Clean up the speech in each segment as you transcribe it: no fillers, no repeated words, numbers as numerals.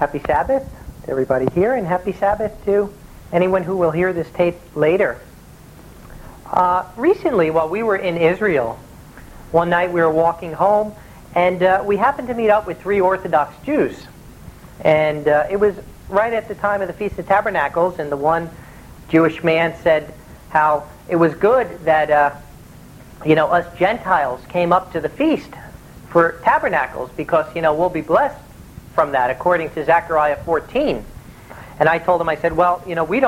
Happy Sabbath to everybody here, and happy Sabbath to anyone who will hear this tape later. Recently, while we were in Israel, one night we were walking home, and we happened to meet up with 3 Orthodox Jews. And it was right at the time of the Feast of Tabernacles, and the one Jewish man said how it was good that us Gentiles came up to the feast for Tabernacles, because we'll be blessed from that, according to Zechariah 14. And I told him, I said, well,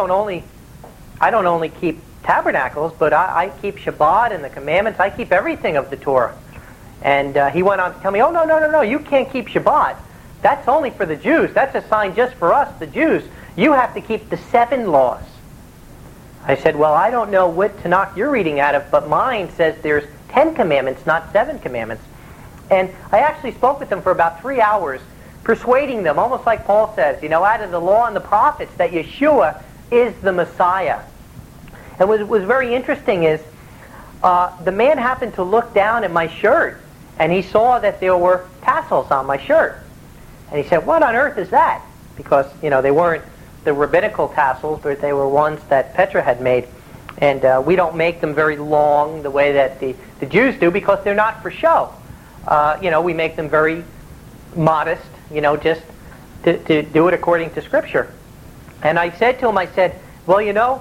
I don't only keep Tabernacles, but I keep Shabbat and the commandments. I keep everything of the Torah. And he went on to tell me, oh, no, you can't keep Shabbat. That's only for the Jews. That's a sign just for us, the Jews. You have to keep the 7 laws. I said, well, I don't know what Tanakh you're reading out of, but mine says there's 10 commandments, not 7 commandments. And I actually spoke with them for about 3 hours, persuading them, almost like Paul says, out of the law and the prophets, that Yeshua is the Messiah. And what was very interesting is the man happened to look down at my shirt, and he saw that there were tassels on my shirt. And he said, what on earth is that? Because, they weren't the rabbinical tassels, but they were ones that Petra had made. And we don't make them very long the way that the Jews do, because they're not for show. We make them very modest, just to do it according to Scripture. And I said to him, well,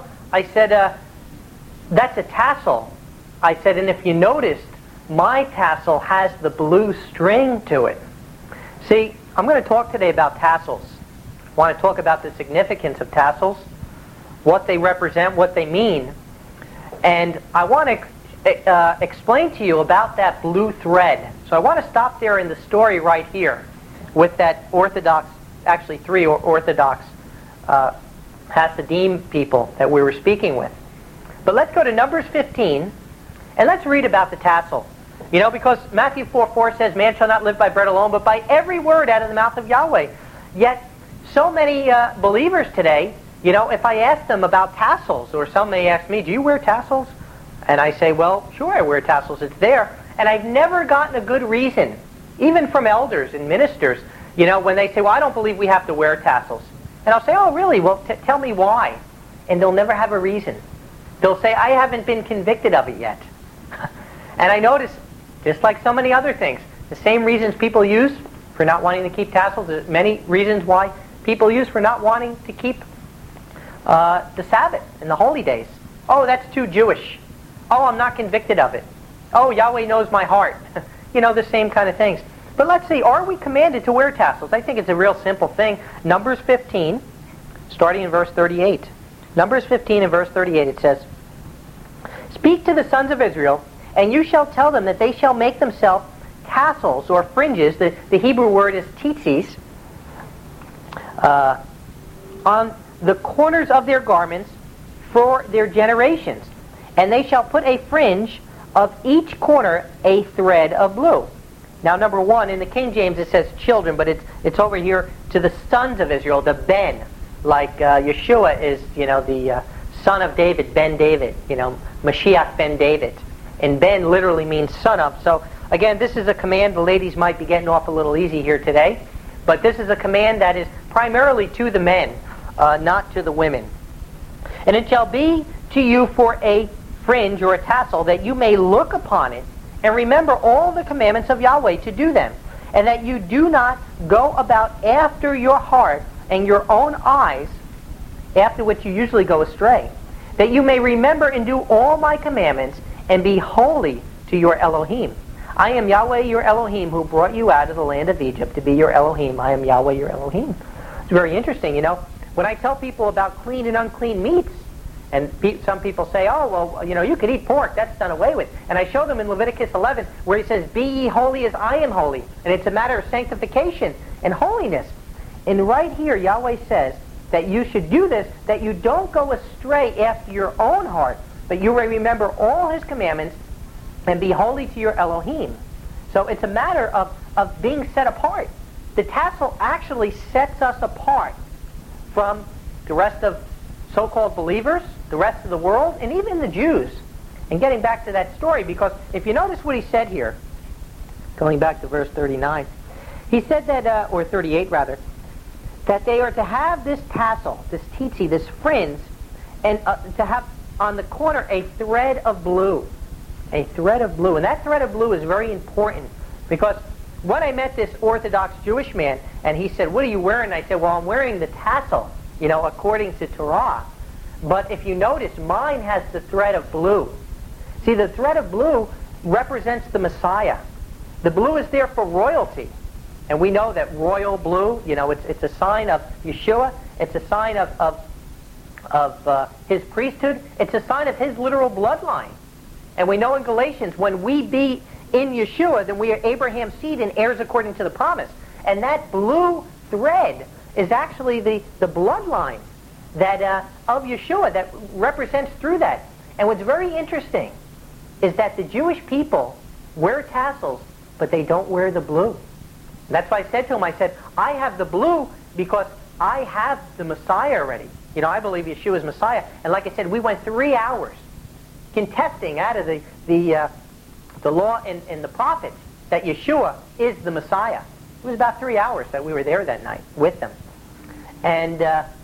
that's a tassel. I said, and if you noticed, my tassel has the blue string to it. See, I'm going to talk today about tassels. I want to talk about the significance of tassels, what they represent, what they mean. And I want to explain to you about that blue thread. So I want to stop there in the story right here with that Orthodox, actually 3 Orthodox Hasidim people that we were speaking with. But let's go to Numbers 15, and let's read about the tassel. Because Matthew 4:4 says, man shall not live by bread alone, but by every word out of the mouth of Yahweh. Yet, so many believers today, if I ask them about tassels, or some may ask me, do you wear tassels? And I say, well, sure, I wear tassels. It's there. And I've never gotten a good reason, even from elders and ministers, when they say, well, I don't believe we have to wear tassels. And I'll say, oh, really? Well, tell me why. And they'll never have a reason. They'll say, I haven't been convicted of it yet. And I notice, just like so many other things, the same reasons people use for not wanting to keep tassels, there's many reasons why people use for not wanting to keep the Sabbath and the holy days. Oh, that's too Jewish. Oh, I'm not convicted of it. Oh, Yahweh knows my heart. The same kind of things. But let's see, are we commanded to wear tassels? I think it's a real simple thing. Numbers 15, starting in verse 38. Numbers 15 and verse 38, it says, speak to the sons of Israel, and you shall tell them that they shall make themselves tassels or fringes. The Hebrew word is tzitzis. On the corners of their garments for their generations. And they shall put a fringe of each corner a thread of blue. Now, number 1, in the King James it says children, but it's over here to the sons of Israel, the Ben. Like Yeshua is, the son of David, Ben David, Mashiach Ben David. And Ben literally means son of. So, again, this is a command. The ladies might be getting off a little easy here today. But this is a command that is primarily to the men, not to the women. And it shall be to you for a fringe or a tassel, that you may look upon it and remember all the commandments of Yahweh to do them, and that you do not go about after your heart and your own eyes, after which you usually go astray, that you may remember and do all my commandments and be holy to your Elohim. I am Yahweh your Elohim, who brought you out of the land of Egypt to be your Elohim. I am Yahweh your Elohim. It's very interesting, When I tell people about clean and unclean meats, and some people say, oh, well, you could eat pork. That's done away with. And I show them in Leviticus 11 where he says, be ye holy as I am holy. And it's a matter of sanctification and holiness. And right here, Yahweh says that you should do this, that you don't go astray after your own heart, but you may remember all his commandments and be holy to your Elohim. So it's a matter of being set apart. The tassel actually sets us apart from the rest of so-called believers, the rest of the world, and even the Jews. And getting back to that story, because if you notice what he said here, going back to verse 39, he said that, or 38 rather, that they are to have this tassel, this tzitzit, this fringe, and to have on the corner a thread of blue. A thread of blue. And that thread of blue is very important because when I met this Orthodox Jewish man, and he said, "What are you wearing?" I said, "Well, I'm wearing the tassel, according to Torah. But if you notice, mine has the thread of blue." See, the thread of blue represents the Messiah. The blue is there for royalty. And we know that royal blue, it's a sign of Yeshua. It's a sign of his priesthood. It's a sign of his literal bloodline. And we know in Galatians, when we be in Yeshua, then we are Abraham's seed and heirs according to the promise. And that blue thread is actually the bloodline that of Yeshua that represents through that. And what's very interesting is that the Jewish people wear tassels, but they don't wear the blue. That's why I said to him, I said, I have the blue because I have the Messiah already. I believe Yeshua is Messiah. And like I said, we went 3 hours contesting out of the law and the prophets that Yeshua is the Messiah. It was about 3 hours that we were there that night with them. And,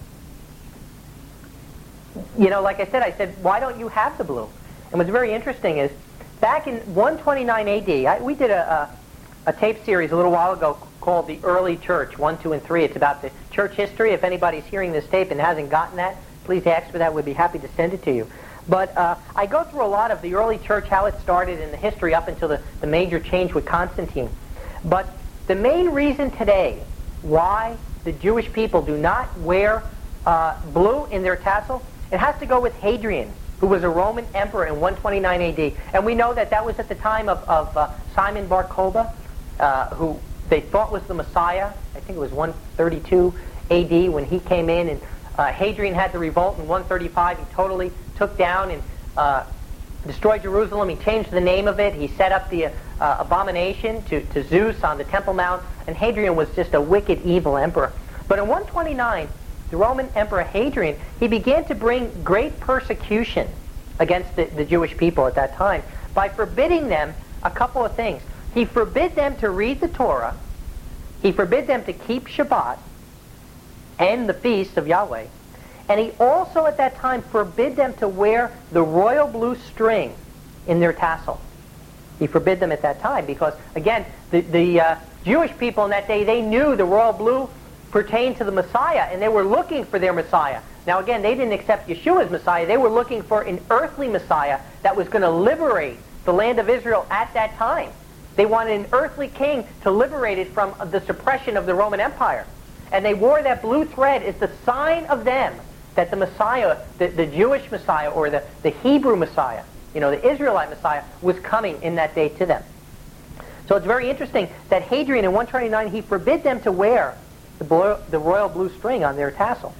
like I said, why don't you have the blue? And what's very interesting is, back in 129 AD, we did a tape series a little while ago called The Early Church, 1, 2, and 3. It's about the church history. If anybody's hearing this tape and hasn't gotten that, please ask for that. We'd be happy to send it to you. But I go through a lot of the early church, how it started in the history up until the major change with Constantine. But the main reason today why the Jewish people do not wear blue in their tassel, it has to go with Hadrian, who was a Roman emperor in 129 AD. And we know that was at the time of Simon Bar Kokhba, who they thought was the Messiah. I think it was 132 AD when he came in, and Hadrian had the revolt in 135. He totally took down and destroyed Jerusalem. He changed the name of it. He set up the abomination to Zeus on the Temple Mount, and Hadrian was just a wicked, evil emperor. But in 129, the Roman Emperor Hadrian, he began to bring great persecution against the Jewish people at that time by forbidding them a couple of things. He forbid them to read the Torah. He forbid them to keep Shabbat and the feasts of Yahweh. And he also at that time forbid them to wear the royal blue string in their tassel. He forbid them at that time because, again, the Jewish people in that day, they knew the royal blue pertained to the Messiah, and they were looking for their Messiah. Now again, they didn't accept Yeshua as Messiah. They were looking for an earthly Messiah that was going to liberate the land of Israel at that time. They wanted an earthly king to liberate it from the suppression of the Roman Empire. And they wore that blue thread as the sign of them that the Messiah, the Jewish Messiah, or the Hebrew Messiah, the Israelite Messiah, was coming in that day to them. So it's very interesting that Hadrian in 129, he forbid them to wear the royal blue string on their tassel.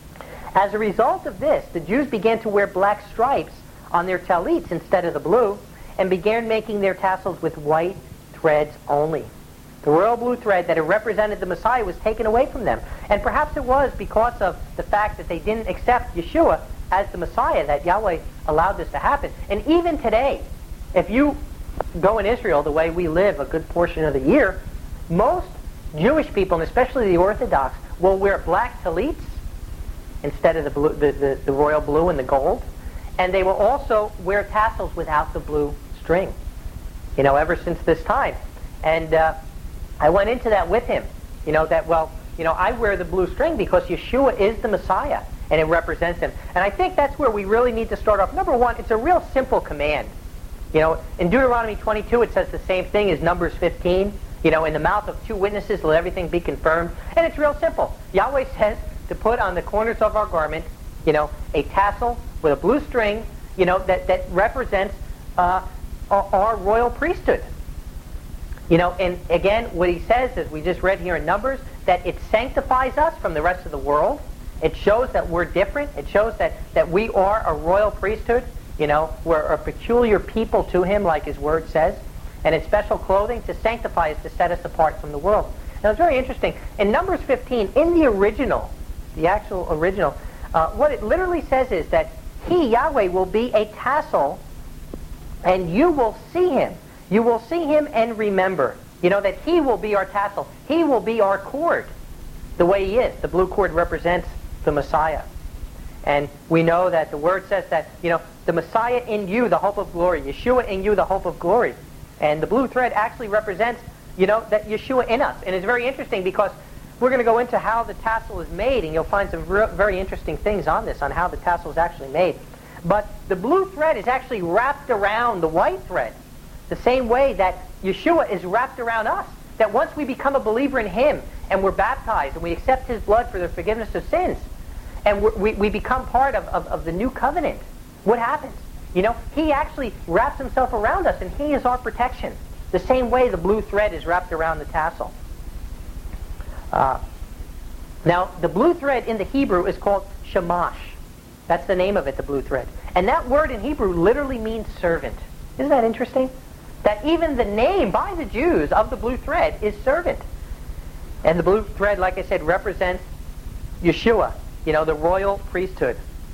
As a result of this, the Jews began to wear black stripes on their tallits instead of the blue, and began making their tassels with white threads only. The royal blue thread that had represented the Messiah was taken away from them. And perhaps it was because of the fact that they didn't accept Yeshua as the Messiah that Yahweh allowed this to happen. And even today, if you go in Israel the way we live a good portion of the year, most Jewish people, and especially the Orthodox, will wear black tallits instead of the blue, the royal blue and the gold. And they will also wear tassels without the blue string, ever since this time. And I went into that with him, I wear the blue string because Yeshua is the Messiah, and it represents him. And I think that's where we really need to start off. Number one, it's a real simple command. In Deuteronomy 22, it says the same thing as Numbers 15. In the mouth of two witnesses, let everything be confirmed. And it's real simple. Yahweh says to put on the corners of our garment, a tassel with a blue string, that represents our royal priesthood. And again, what he says, as we just read here in Numbers, that it sanctifies us from the rest of the world. It shows that we're different. It shows that we are a royal priesthood. We're a peculiar people to him, like his word says. And it's special clothing to sanctify us, to set us apart from the world. Now, it's very interesting. In Numbers 15, in the original, the actual original, what it literally says is that he, Yahweh, will be a tassel, and you will see him. You will see him and remember. That he will be our tassel. He will be our cord. the way he is. The blue cord represents the Messiah. And we know that the Word says that, the Messiah in you, the hope of glory. Yeshua in you, the hope of glory. And the blue thread actually represents, that Yeshua in us. And it's very interesting because we're going to go into how the tassel is made, and you'll find some very interesting things on this, on how the tassel is actually made. But the blue thread is actually wrapped around the white thread, the same way that Yeshua is wrapped around us. That once we become a believer in Him, and we're baptized, and we accept His blood for the forgiveness of sins, and we become part of the new covenant, what happens? He actually wraps Himself around us, and He is our protection. The same way the blue thread is wrapped around the tassel. Now, the blue thread in the Hebrew is called shamash. That's the name of it, the blue thread. And that word in Hebrew literally means servant. Isn't that interesting? That even the name by the Jews of the blue thread is servant. And the blue thread, like I said, represents Yeshua, the royal priesthood.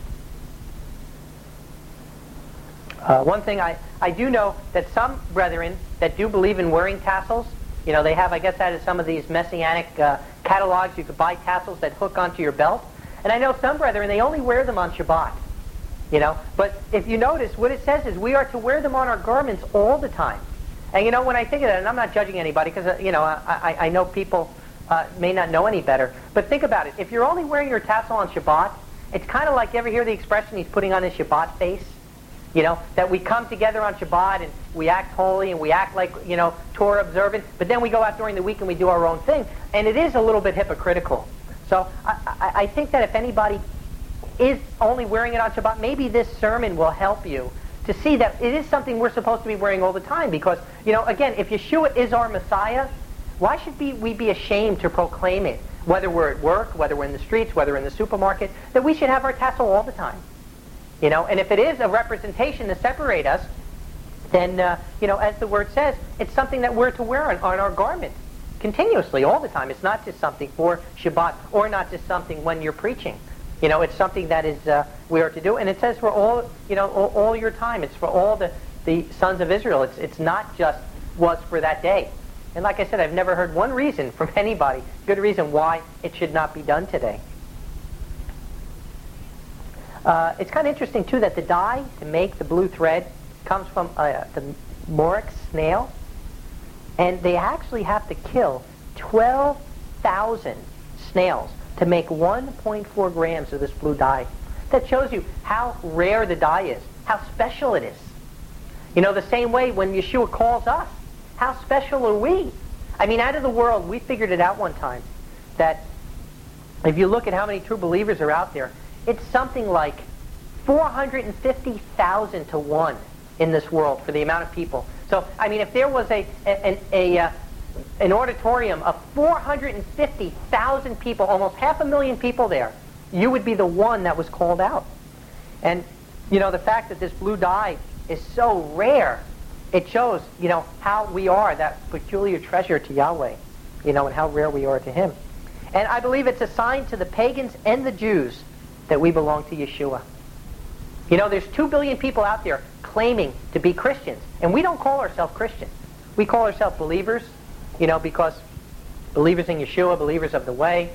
One thing I do know that some brethren that do believe in wearing tassels, they have, I guess, out of some of these messianic catalogs, you could buy tassels that hook onto your belt. And I know some brethren, they only wear them on Shabbat. But if you notice, what it says is we are to wear them on our garments all the time. And when I think of that, and I'm not judging anybody, because I know people may not know any better, but think about it. If you're only wearing your tassel on Shabbat, it's kind of like, you ever hear the expression, he's putting on his Shabbat face? That we come together on Shabbat and we act holy and we act like, Torah observant, but then we go out during the week and we do our own thing. And it is a little bit hypocritical. So I think that if anybody is only wearing it on Shabbat, maybe this sermon will help you to see that it is something we're supposed to be wearing all the time. Because, again, if Yeshua is our Messiah, why should we be ashamed to proclaim it? Whether we're at work, whether we're in the streets, whether we're in the supermarket, that we should have our tassel all the time. And if it is a representation to separate us, then, as the Word says, it's something that we're to wear on our garment continuously, all the time. It's not just something for Shabbat, or not just something when you're preaching. It's something that is we are to do. And it says for all your time. It's for all the sons of Israel. It's not just was for that day. And like I said, I've never heard one reason from anybody, good reason why it should not be done today. It's kind of interesting, too, that the dye to make the blue thread comes from the Morex snail. And they actually have to kill 12,000 snails to make 1.4 grams of this blue dye. That shows you how rare the dye is, how special it is. The same way when Yeshua calls us, how special are we? I mean, out of the world, we figured it out one time, that if you look at how many true believers are out there, it's something like 450,000 to 1 in this world for the amount of people. So, I mean, if there was an auditorium of 450,000 people, almost 500,000 people there, you would be the one that was called out. And, the fact that this blue dye is so rare, it shows, how we are that peculiar treasure to Yahweh, and how rare we are to Him. And I believe it's a sign to the pagans and the Jews that we belong to Yeshua. There's 2 billion people out there claiming to be Christians, and we don't call ourselves Christians. We call ourselves believers, because believers in Yeshua, believers of the way.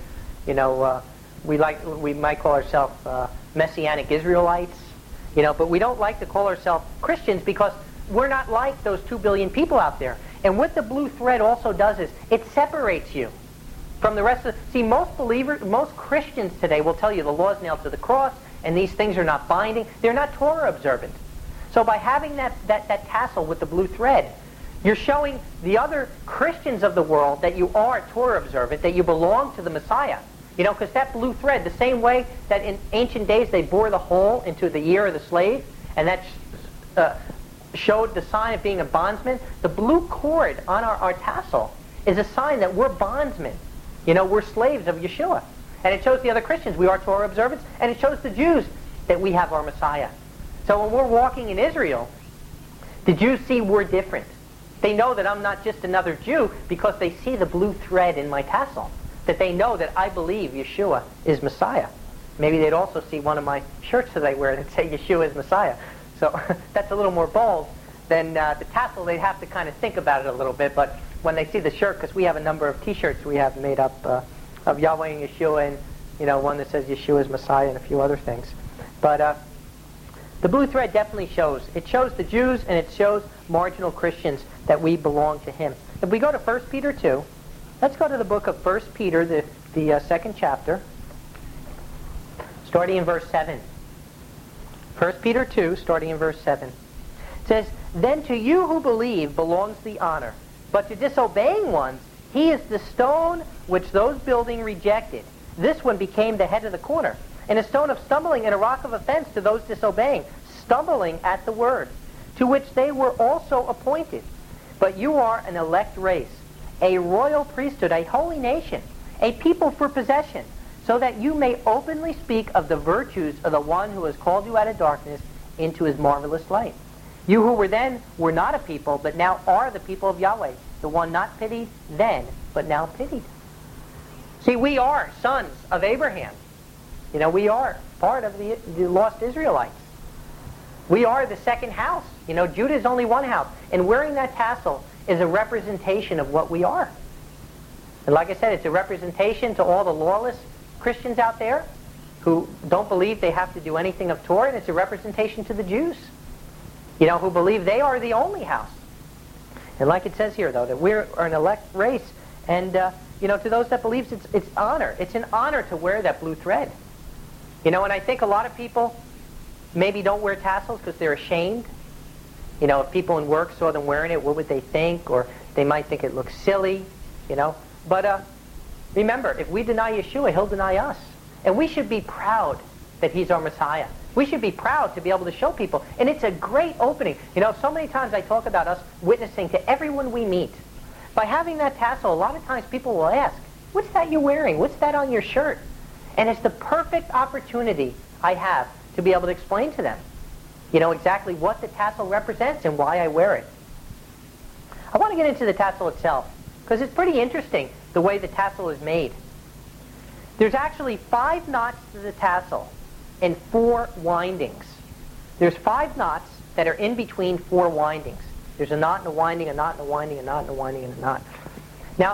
We might call ourselves Messianic Israelites, but we don't like to call ourselves Christians because we're not like those 2 billion people out there. And what the blue thread also does is it separates you from the rest of most Christians today will tell you the law is nailed to the cross and these things are not binding. They're not Torah observant. So by having that tassel with the blue thread, you're showing the other Christians of the world that you are Torah observant, that you belong to the Messiah. Because that blue thread, the same way that in ancient days they bore the hole into the ear of the slave, and that showed the sign of being a bondsman, the blue cord on our tassel is a sign that we're bondsmen. We're slaves of Yeshua. And it shows the other Christians we are Torah observants, and it shows the Jews that we have our Messiah. So when we're walking in Israel, the Jews see we're different. They know that I'm not just another Jew because they see the blue thread in my tassel, that they know that I believe Yeshua is Messiah. Maybe they'd also see one of my shirts that I wear that say Yeshua is Messiah. So that's a little more bold than the tassel. They'd have to kind of think about it a little bit, but when they see the shirt, because we have a number of T-shirts we have made up of Yahweh and Yeshua, and one that says Yeshua is Messiah and a few other things. But the blue thread definitely shows. It shows the Jews and it shows marginal Christians that we belong to Him. If we go to 1 Peter 2, let's go to the book of 1 Peter, the second chapter, starting in verse 7. 1 Peter 2, starting in verse 7. It says, "Then to you who believe belongs the honor, but to disobeying ones, he is the stone which those building rejected. This one became the head of the corner, and a stone of stumbling and a rock of offense to those disobeying, stumbling at the word, to which they were also appointed. But you are an elect race, a royal priesthood, a holy nation, a people for possession, so that you may openly speak of the virtues of the one who has called you out of darkness into his marvelous light. You who were then were not a people, but now are the people of Yahweh, the one not pitied then, but now pitied." See, we are sons of Abraham. We are part of the lost Israelites. We are the second house. Judah is only one house. And wearing that tassel is a representation of what we are. And like I said, it's a representation to all the lawless Christians out there who don't believe they have to do anything of Torah, and it's a representation to the Jews, who believe they are the only house. And like it says here, though, that we're an elect race, and to those that believe, it's honor. It's an honor to wear that blue thread. And I think a lot of people maybe don't wear tassels because they're ashamed. If people in work saw them wearing it, what would they think? Or they might think it looks silly, But remember, if we deny Yeshua, He'll deny us. And we should be proud that He's our Messiah. We should be proud to be able to show people. And it's a great opening. So many times I talk about us witnessing to everyone we meet. By having that tassel, a lot of times people will ask, "What's that you're wearing? What's that on your shirt?" And it's the perfect opportunity I have to be able to explain to them, exactly what the tassel represents and why I wear it. I want to get into the tassel itself, because it's pretty interesting the way the tassel is made. There's actually 5 knots to the tassel and 4 windings. There's 5 knots that are in between 4 windings. There's a knot and a winding, a knot and a winding, a knot and a winding, and a knot. Now,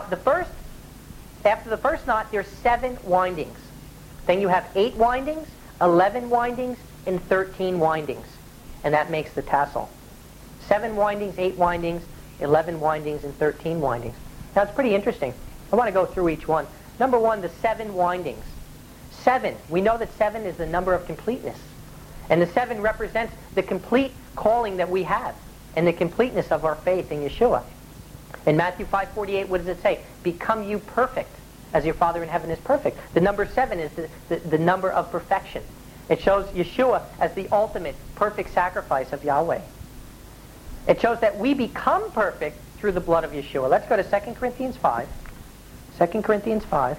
after the first knot, there's 7 windings. Then you have 8 windings, 11 windings, and 13 windings. And that makes the tassel. 7 windings, 8 windings, 11 windings, and 13 windings. Now, it's pretty interesting. I want to go through each one. Number 1, the 7 windings. 7. We know that 7 is the number of completeness. And the 7 represents the complete calling that we have and the completeness of our faith in Yeshua. In Matthew 5:48, what does it say? "Become you perfect, as your Father in heaven is perfect." The number 7 is the number of perfection. It shows Yeshua as the ultimate perfect sacrifice of Yahweh. It shows that we become perfect through the blood of Yeshua. Let's go to 2 Corinthians 5. 2 Corinthians 5.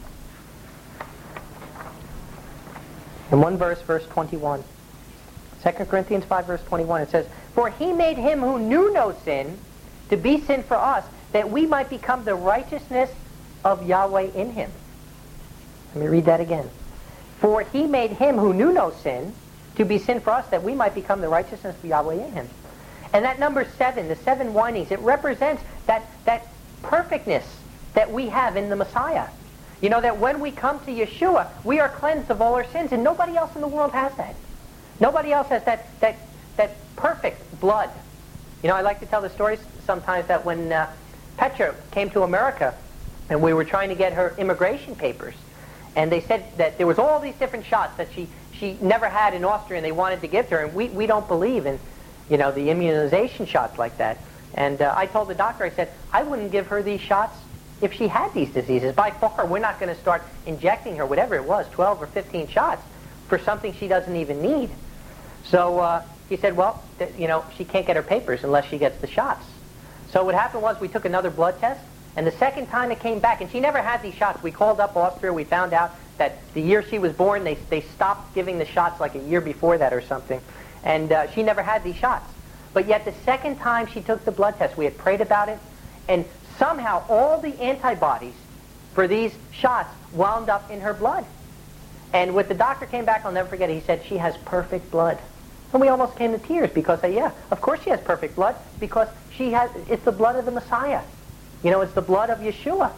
In one verse 21. 2 Corinthians 5, verse 21, it says, "For He made Him who knew no sin to be sin for us, that we might become the righteousness of Yahweh in Him." Let me read that again. "For He made Him who knew no sin to be sin for us, that we might become the righteousness of Yahweh in Him." And that number 7, the 7 windings, it represents that perfectness that we have in the Messiah. That when we come to Yeshua, we are cleansed of all our sins, and nobody else in the world has that. Nobody else has that perfect blood. I like to tell the stories sometimes that when Petra came to America, and we were trying to get her immigration papers, and they said that there was all these different shots that she never had in Austria, and they wanted to give to her, and we don't believe in the immunization shots like that. And I told the doctor, I said, I wouldn't give her these shots if she had these diseases. By far, we're not going to start injecting her, whatever it was, 12 or 15 shots for something she doesn't even need. So he said, well, she can't get her papers unless she gets the shots. So what happened was we took another blood test, and the second time it came back, and she never had these shots. We called up Austria. We found out that the year she was born, they stopped giving the shots like a year before that or something. And she never had these shots. But yet the second time she took the blood test, we had prayed about it, and somehow all the antibodies for these shots wound up in her blood. And what the doctor came back, I'll never forget it, he said, she has perfect blood. And we almost came to tears because, yeah, of course she has perfect blood, because it's the blood of the Messiah. It's the blood of Yeshua.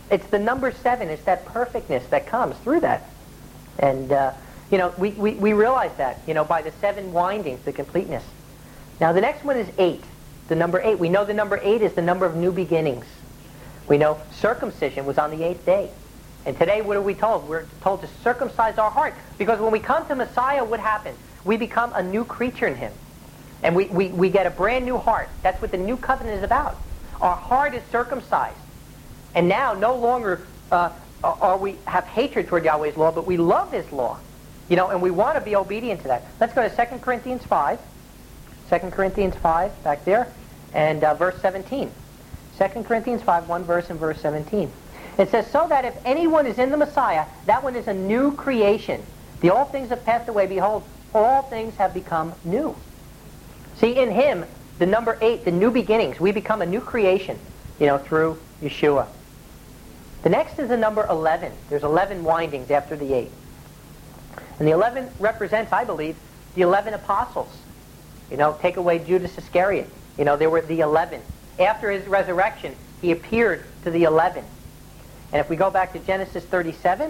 It's the number 7. It's that perfectness that comes through that. And, we realize that, by the 7 windings, the completeness. Now, the next one is 8. The number 8. We know the number 8 is the number of new beginnings. We know circumcision was on the 8th day. And today, what are we told? We're told to circumcise our heart. Because when we come to Messiah, what happens? We become a new creature in Him. And we get a brand new heart. That's what the new covenant is about. Our heart is circumcised. And now, no longer are we have hatred toward Yahweh's law, but we love His law. And we want to be obedient to that. Let's go to 2 Corinthians 5. 2 Corinthians 5, back there, and verse 17. 2 Corinthians 5, one verse and verse 17. It says, so that if anyone is in the Messiah, that one is a new creation. The old things have passed away. Behold, all things have become new. See, in Him, the number 8, the new beginnings, we become a new creation, through Yeshua. The next is the number 11. There's 11 windings after the 8. And the 11 represents, I believe, the 11 apostles. Take away Judas Iscariot. There were the 11. After His resurrection, He appeared to the 11. And if we go back to Genesis 37,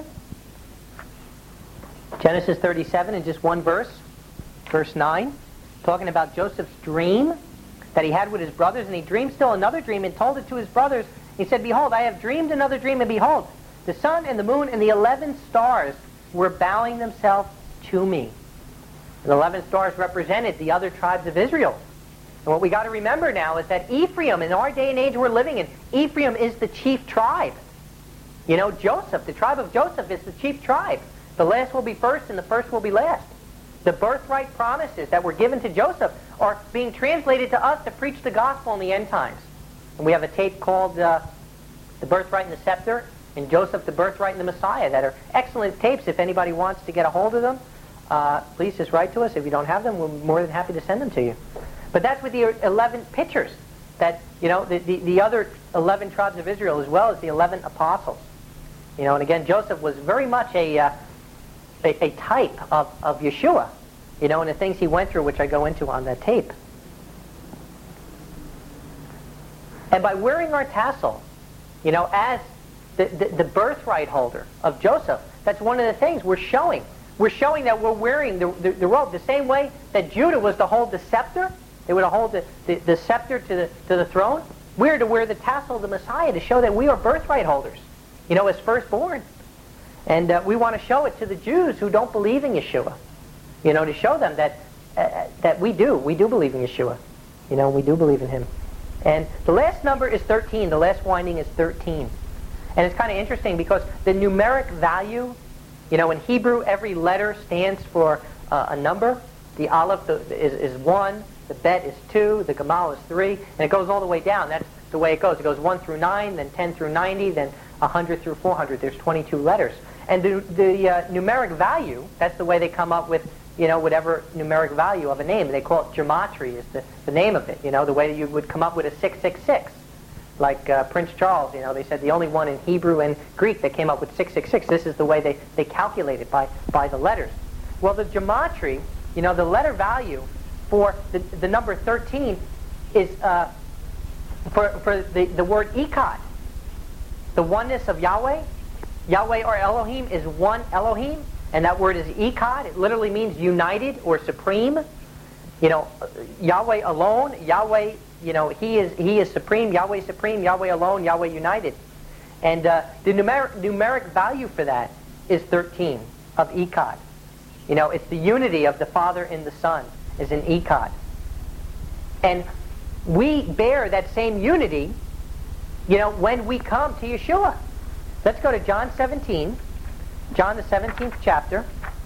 in just one verse, verse 9, talking about Joseph's dream that he had with his brothers, and he dreamed still another dream and told it to his brothers. He said, behold, I have dreamed another dream, and behold, the sun and the moon and the 11 stars were bowing themselves to me. And the 11 stars represented the other tribes of Israel. And what we got to remember now is that Ephraim, in our day and age we're living in, Ephraim is the chief tribe. Joseph, the tribe of Joseph is the chief tribe. The last will be first and the first will be last. The birthright promises that were given to Joseph are being translated to us to preach the gospel in the end times. And we have a tape called The Birthright and the Scepter, and Joseph, the Birthright and the Messiah, that are excellent tapes. If anybody wants to get a hold of them, please just write to us. If you don't have them, we're more than happy to send them to you. But that's with the 11 pictures, that, the other 11 tribes of Israel, as well as the 11 apostles. And again, Joseph was very much a type of Yeshua, and the things he went through, which I go into on that tape. And by wearing our tassel, as the birthright holder of Joseph, that's one of the things we're showing. We're showing that we're wearing the robe the same way that Judah was to hold the scepter. They were to hold the scepter to the throne. We're to wear the tassel of the Messiah to show that we are birthright holders, as firstborn. And we want to show it to the Jews who don't believe in Yeshua, to show them that we do believe in Yeshua. We do believe in Him. And the last number is 13. The last winding is 13. And it's kind of interesting because the numeric value, in Hebrew, every letter stands for a number. The Aleph is 1, the Bet is 2, the Gamal is 3, and it goes all the way down. That's the way it goes. It goes 1 through 9, then 10 through 90, then 100 through 400. There's 22 letters. And the numeric value, that's the way they come up with, whatever numeric value of a name. They call it gematria, is the name of it. The way that you would come up with a 666. Like Prince Charles, they said the only one in Hebrew and Greek that came up with 666. This is the way they calculate it, by the letters. Well, the gematria, the letter value for the number 13 is for the word Echad, the oneness of Yahweh. Yahweh or Elohim is one Elohim, and that word is Echad. It literally means united or supreme. Yahweh alone, Yahweh, He is supreme, Yahweh alone, Yahweh united. And the numeric value for that is 13 of Echad. It's the unity of the Father and the Son is in Echad. And we bear that same unity, when we come to Yeshua. Let's go to John 17, John the 17th chapter,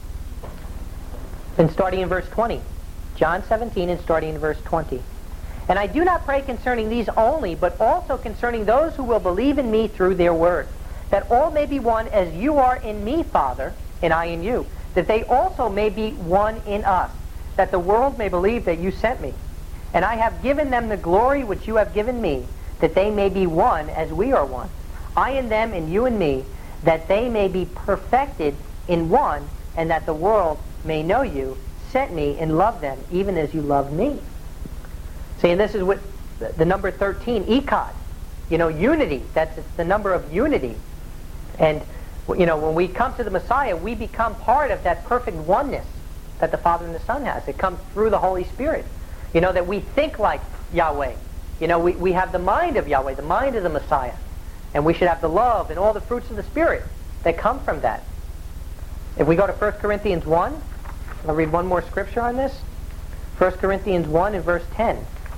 and starting in verse 20. John 17 and starting in verse 20. And I do not pray concerning these only, but also concerning those who will believe in me through their word, that all may be one as you are in me, Father, and I in you, that they also may be one in us, that the world may believe that you sent me. And I have given them the glory which you have given me, that they may be one as we are one. I in them and you in me, that they may be perfected in one, and that the world may know you sent me and love them, even as you love me. See, and this is what the number 13, Echad. unity. It's the number of unity. And, when we come to the Messiah, we become part of that perfect oneness that the Father and the Son has. It comes through the Holy Spirit. That we think like Yahweh. We have the mind of Yahweh, the mind of the Messiah. And we should have the love and all the fruits of the Spirit that come from that. If we go to 1 Corinthians 1, I'll read one more scripture on this. 1 Corinthians 1 and verse 10.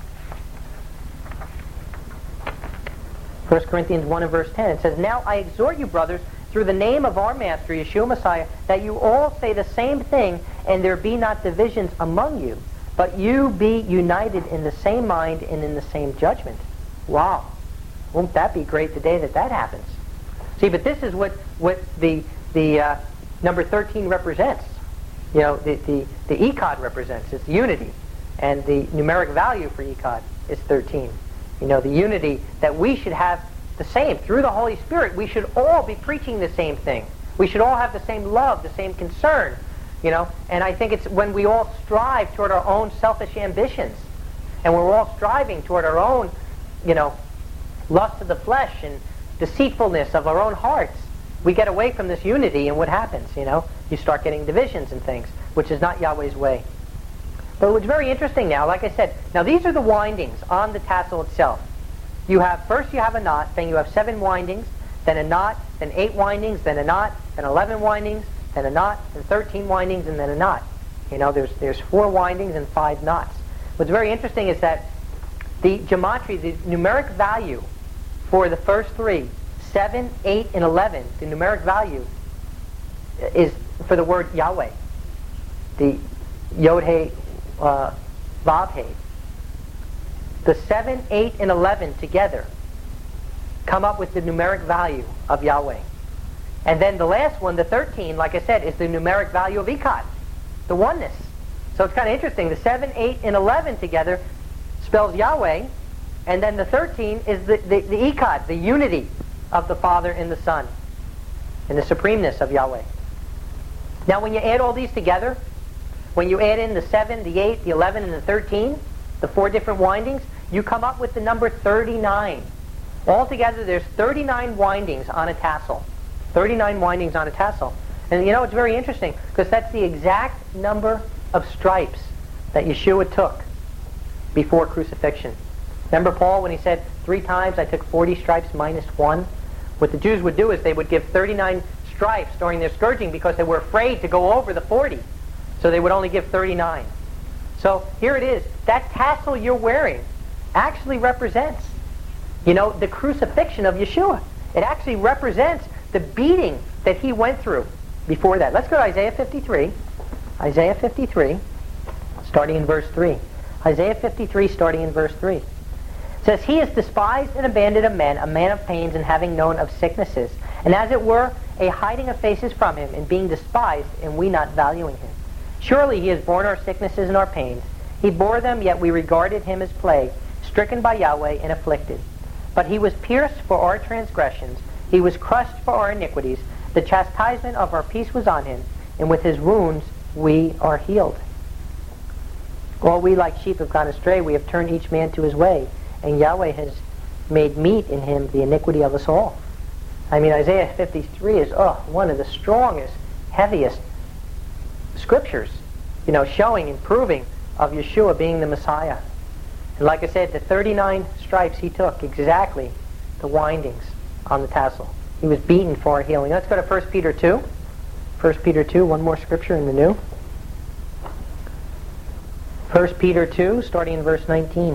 1 Corinthians 1 and verse 10. It says, "Now I exhort you, brothers, through the name of our Master, Yeshua Messiah, that you all say the same thing, and there be not divisions among you, but you be united in the same mind and in the same judgment." Wow. Won't that be great the day that happens? See, but this is what the number 13 represents. The Echad represents. It's unity. And the numeric value for Echad is 13. The unity that we should have the same. Through the Holy Spirit, we should all be preaching the same thing. We should all have the same love, the same concern. And I think it's when we all strive toward our own selfish ambitions, and we're all striving toward our own, lust of the flesh and deceitfulness of our own hearts, we get away from this unity, and what happens? You start getting divisions and things, which is not Yahweh's way. But what's very interesting now, like I said, now these are the windings on the tassel itself. First you have a knot, then you have 7 windings, then a knot, then 8 windings, then a knot, then 11 windings, then a knot, then 13 windings, and then a knot. There's 4 windings and 5 knots. What's very interesting is that the gematria, the numeric value for the first 3, 7, 8, and 11, the numeric value is for the word Yahweh. The Yod-He, Vav-He. The 7, 8, and 11 together come up with the numeric value of Yahweh. And then the last one, the 13, like I said, is the numeric value of Echad, the oneness. So it's kind of interesting. The 7, 8, and 11 together spells Yahweh, and then the 13 is the Echad, the unity of the Father and the Son, and the supremeness of Yahweh. Now when you add all these together, when you add in the 7, the 8, the 11, and the 13, the 4 different windings, you come up with the number 39. Altogether, there's 39 windings on a tassel. 39 windings on a tassel. And it's very interesting, because that's the exact number of stripes that Yeshua took before crucifixion. Remember Paul when he said, 3 times I took 40 stripes minus 1? What the Jews would do is they would give 39 stripes during their scourging because they were afraid to go over the 40. So they would only give 39. So here it is. That tassel you're wearing actually represents, the crucifixion of Yeshua. It actually represents the beating that he went through before that. Let's go to Isaiah 53. Isaiah 53, starting in verse 3. Isaiah 53, starting in verse 3. It says, "He is despised and abandoned of men, a man of pains and having known of sicknesses. And as it were, a hiding of faces from him, and being despised, and we not valuing him. Surely he has borne our sicknesses and our pains. He bore them, yet we regarded him as plague, stricken by Yahweh and afflicted. But he was pierced for our transgressions. He was crushed for our iniquities. The chastisement of our peace was on him, and with his wounds we are healed. All we like sheep have gone astray. We have turned each man to his way, and Yahweh has made meet in him the iniquity of us all." Isaiah 53 is one of the strongest, heaviest scriptures, showing and proving of Yeshua being the Messiah. And like I said, the 39 stripes he took, exactly the windings on the tassel. He was beaten for our healing. Let's go to 1 Peter 2. 1 Peter 2, one more scripture in the New. 1 Peter 2, starting in verse 19.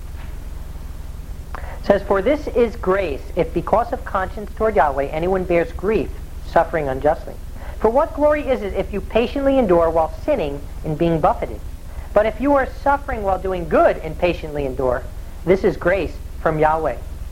It says, "For this is grace, if because of conscience toward Yahweh anyone bears grief, suffering unjustly. For what glory is it if you patiently endure while sinning and being buffeted? But if you are suffering while doing good and patiently endure, this is grace from Yahweh.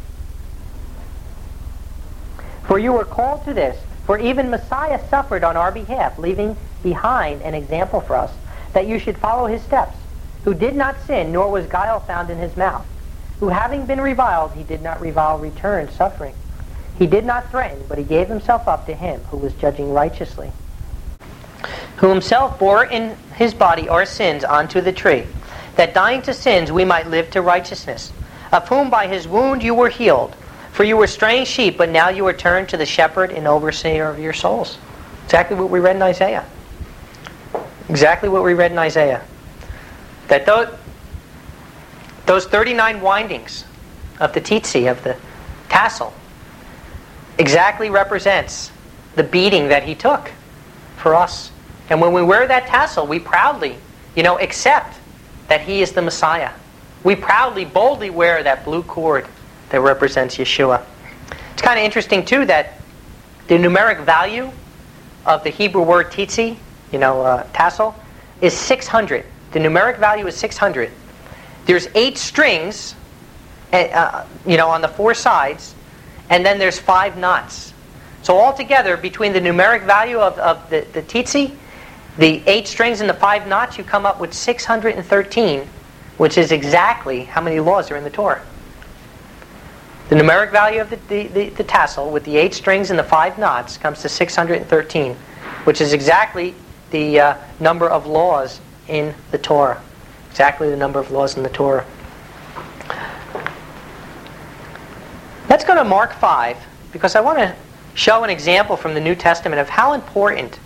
For you were called to this, for even Messiah suffered on our behalf, leaving behind an example for us, that you should follow his steps, who did not sin, nor was guile found in his mouth, who having been reviled, he did not revile, returned suffering. He did not threaten, but he gave himself up to him who was judging righteously, who himself bore in his body our sins onto the tree, that dying to sins we might live to righteousness, of whom by his wound you were healed. For you were straying sheep, but now you are turned to the shepherd and overseer of your souls. Exactly what we read in Isaiah. Exactly what we read in Isaiah. That those 39 windings of the tzitzit, of the tassel, exactly represents the beating that he took for us. And when we wear that tassel, we proudly, accept that he is the Messiah. We proudly, boldly wear that blue cord that represents Yeshua. It's kind of interesting, too, that the numeric value of the Hebrew word tzitzit, tassel, is 600. The numeric value is 600. There's 8 strings, on the 4 sides, and then there's 5 knots. So altogether, between the numeric value of the tzitzit, the 8 strings and the 5 knots, you come up with 613, which is exactly how many laws are in the Torah. The numeric value of the tassel with the 8 strings and the 5 knots comes to 613, which is exactly the number of laws in the Torah. Exactly the number of laws in the Torah. Let's go to Mark 5, because I want to show an example from the New Testament of how important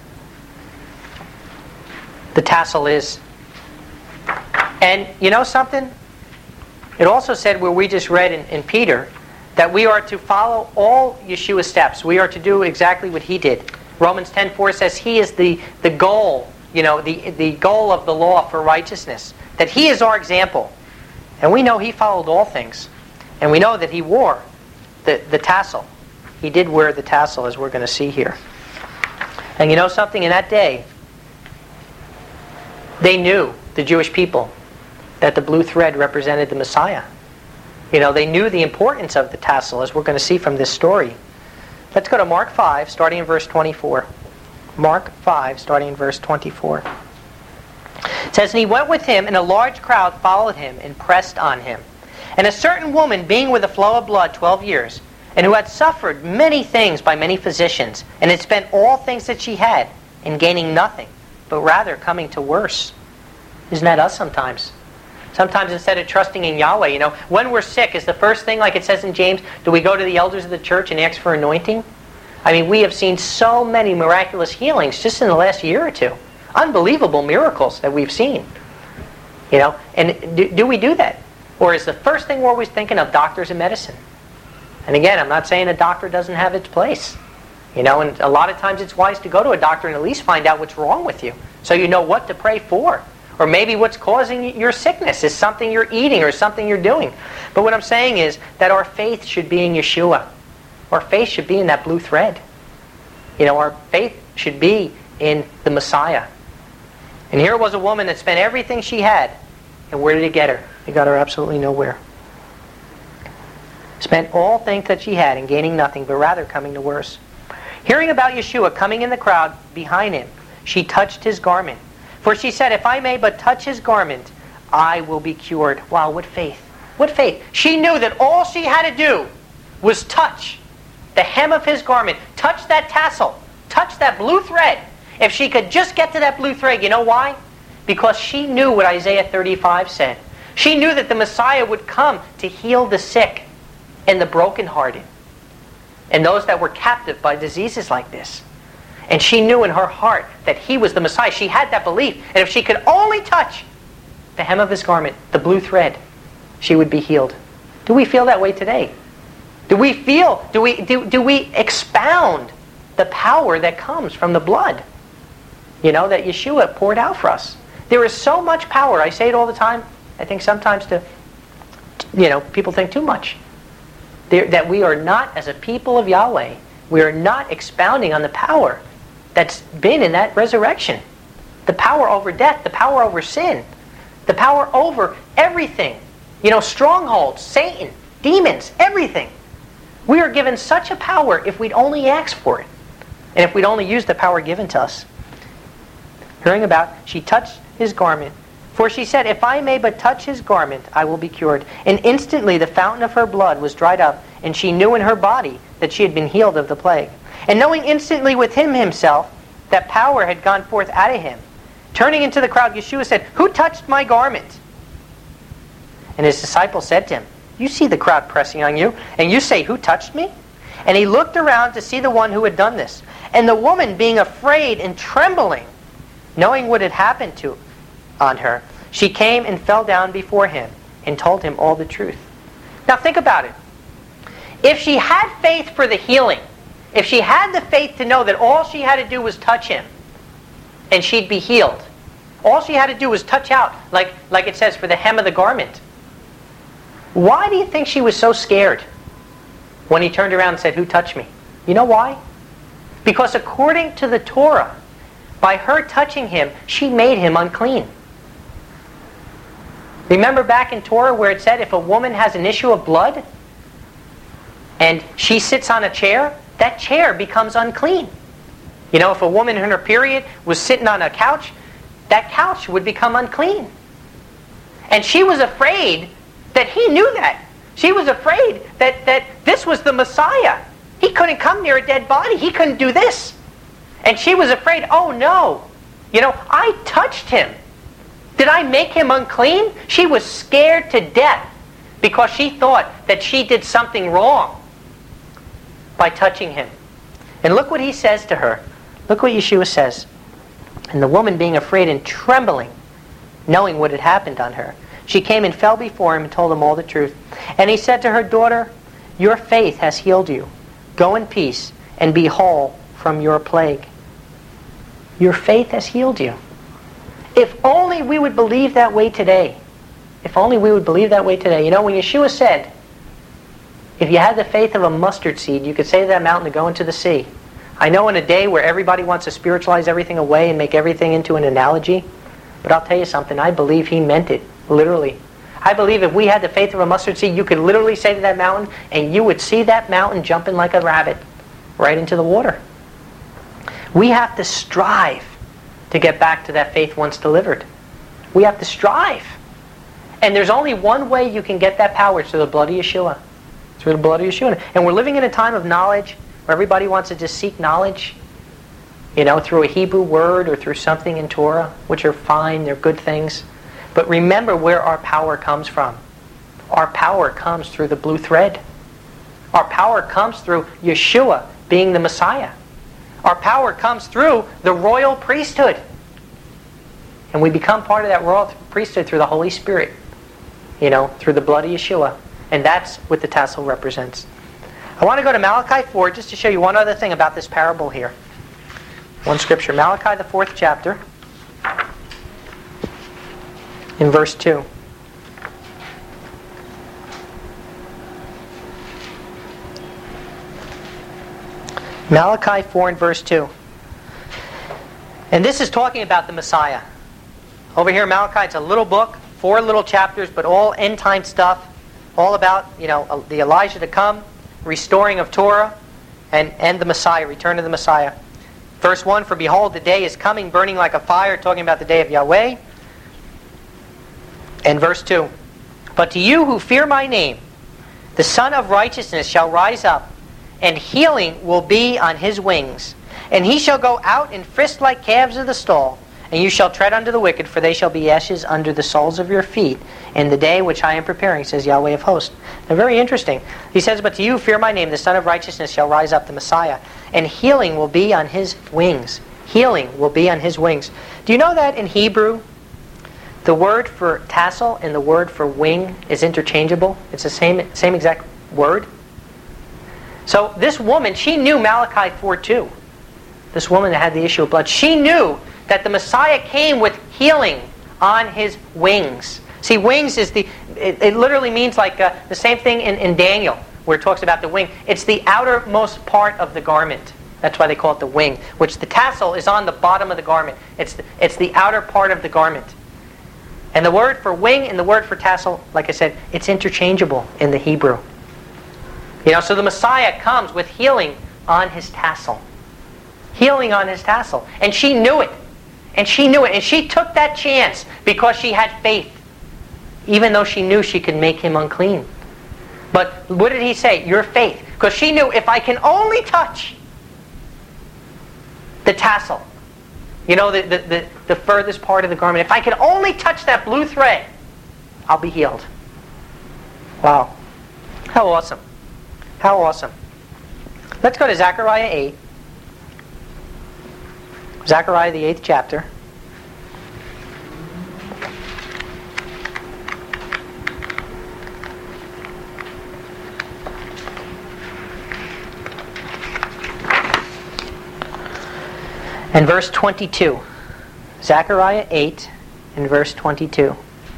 the tassel is. And you know something? It also said, where we just read in Peter, that we are to follow all Yeshua's steps. We are to do exactly what he did. Romans 10:4 says he is the goal, the goal of the law for righteousness. That he is our example. And we know he followed all things. And we know that he wore the tassel. He did wear the tassel, as we're going to see here. And you know something? In that day, they knew, the Jewish people, that the blue thread represented the Messiah. They knew the importance of the tassel, as we're going to see from this story. Let's go to Mark 5, starting in verse 24. Mark 5, starting in verse 24. It says, "And he went with him, and a large crowd followed him and pressed on him. And a certain woman, being with a flow of blood 12 years, and who had suffered many things by many physicians, and had spent all things that she had, and gaining nothing, but rather coming to worse." Isn't that us sometimes? Sometimes instead of trusting in Yahweh, when we're sick, is the first thing, like it says in James, do we go to the elders of the church and ask for anointing? I mean, we have seen so many miraculous healings just in the last year or two. Unbelievable miracles that we've seen. And do we do that? Or is the first thing we're always thinking of doctors and medicine? And again, I'm not saying a doctor doesn't have its place. And a lot of times it's wise to go to a doctor and at least find out what's wrong with you, so you know what to pray for. Or maybe what's causing your sickness is something you're eating or something you're doing. But what I'm saying is that our faith should be in Yeshua. Our faith should be in that blue thread. Our faith should be in the Messiah. And here was a woman that spent everything she had. And where did it get her? It got her absolutely nowhere. Spent all things that she had and gaining nothing, but rather coming to worse. Hearing about Yeshua coming in the crowd behind him, she touched his garment. For she said, "If I may but touch his garment, I will be cured." Wow, what faith. What faith. She knew that all she had to do was touch the hem of his garment, touch that tassel, touch that blue thread. If she could just get to that blue thread, you know why? Because she knew what Isaiah 35 said. She knew that the Messiah would come to heal the sick and the brokenhearted and those that were captive by diseases like this. And she knew in her heart that he was the Messiah. She had that belief. And if she could only touch the hem of his garment, the blue thread, she would be healed. Do we feel that way today? Do we expound the power that comes from the blood, that Yeshua poured out for us? There is so much power. I say it all the time. I think sometimes people think too much. That we are not, as a people of Yahweh, we are not expounding on the power that's been in that resurrection. The power over death, the power over sin, the power over everything. Strongholds, Satan, demons, everything. We are given such a power if we'd only ask for it. And if we'd only use the power given to us. Hearing about, she touched his garment. For she said, "If I may but touch his garment, I will be cured." And instantly the fountain of her blood was dried up, and she knew in her body that she had been healed of the plague. And knowing instantly with himself that power had gone forth out of him, turning into the crowd, Yeshua said, "Who touched my garment?" And his disciples said to him, You see the crowd pressing on you, and you say, who touched me? And he looked around to see the one who had done this. And the woman, being afraid and trembling, knowing what had happened on her, she came and fell down before him and told him all the truth. Now think about it. If she had faith for the healing, if she had the faith to know that all she had to do was touch him and she'd be healed, all she had to do was touch out, like it says, for the hem of the garment. Why do you think she was so scared when he turned around and said, who touched me? You know why? Because according to the Torah, by her touching him, she made him unclean. Remember back in Torah where it said if a woman has an issue of blood and she sits on a chair, that chair becomes unclean. You know, if a woman in her period was sitting on a couch, that couch would become unclean. And she was afraid that he knew that. She was afraid that this was the Messiah. He couldn't come near a dead body. He couldn't do this. And she was afraid, oh no, you know, I touched him. Did I make him unclean? She was scared to death because she thought that she did something wrong by touching him. And look what he says to her. Look what Yeshua says. And the woman, being afraid and trembling, knowing what had happened on her, she came and fell before him and told him all the truth. And he said to her, daughter, your faith has healed you. Go in peace and be whole from your plague. Your faith has healed you. If only we would believe that way today. If only we would believe that way today. You know, when Yeshua said, if you had the faith of a mustard seed, you could say to that mountain to go into the sea. I know in a day where everybody wants to spiritualize everything away and make everything into an analogy, but I'll tell you something, I believe he meant it, literally. I believe if we had the faith of a mustard seed, you could literally say to that mountain, and you would see that mountain jumping like a rabbit right into the water. We have to strive to get back to that faith once delivered. We have to strive. And there's only one way you can get that power, it's through the blood of Yeshua. Through the blood of Yeshua. And we're living in a time of knowledge where everybody wants to just seek knowledge, you know, through a Hebrew word or through something in Torah, which are fine, they're good things. But remember where our power comes from. Our power comes through the blue thread. Our power comes through Yeshua being the Messiah. Our power comes through the royal priesthood. And we become part of that royal priesthood through the Holy Spirit. You know, through the blood of Yeshua. And that's what the tassel represents. I want to go to Malachi 4 just to show you one other thing about this parable here. One scripture. Malachi, the 4th chapter. In verse 2. Malachi 4 and verse 2. And this is talking about the Messiah. Over here in Malachi, it's a little book, 4 little chapters, but all end-time stuff. All about, you know, the Elijah to come, restoring of Torah, and the Messiah, return of the Messiah. Verse 1, for behold, the day is coming, burning like a fire, talking about the day of Yahweh. And verse 2, but to you who fear my name, the Son of Righteousness shall rise up, and healing will be on his wings. And he shall go out and frisk like calves of the stall, and you shall tread under the wicked, for they shall be ashes under the soles of your feet in the day which I am preparing, says Yahweh of hosts. Now, very interesting. He says, but to you who fear my name, the Son of Righteousness shall rise up, the Messiah, and healing will be on his wings. Healing will be on his wings. Do you know that in Hebrew, the word for tassel and the word for wing is interchangeable? It's the same exact word. So this woman, she knew Malachi 4:2. This woman that had the issue of blood, she knew that the Messiah came with healing on his wings. See, wings is it literally means like the same thing in Daniel, where it talks about the wing. It's the outermost part of the garment. That's why they call it the wing, which the tassel is on the bottom of the garment. It's the outer part of the garment. And the word for wing and the word for tassel, like I said, it's interchangeable in the Hebrew. You know, so the Messiah comes with healing on his tassel. Healing on his tassel. And she knew it. And she knew it. And she took that chance because she had faith. Even though she knew she could make him unclean. But what did he say? Your faith. Because she knew if I can only touch the tassel, you know, the furthest part of the garment, if I can only touch that blue thread, I'll be healed. Wow. How awesome. How awesome. Let's go to Zechariah 8. Zechariah, the 8th chapter. And verse 22. Zechariah 8 and verse 22.